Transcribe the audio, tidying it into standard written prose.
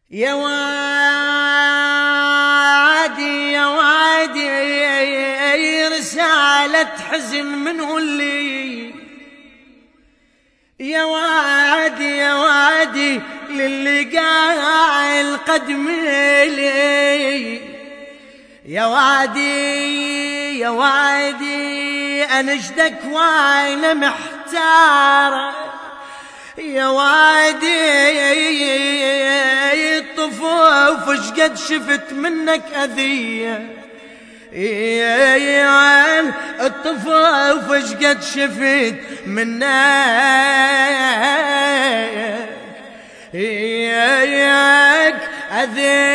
يا وادي يا وادي رسالة حزن منه اللي يا وادي يا وادي للي قاعد قدمي لي يا وادي يا وادي انشدك وانا محتار يا وادي الطفوف شقد شفت منك أذية الطفوف شقد شفت منك أذية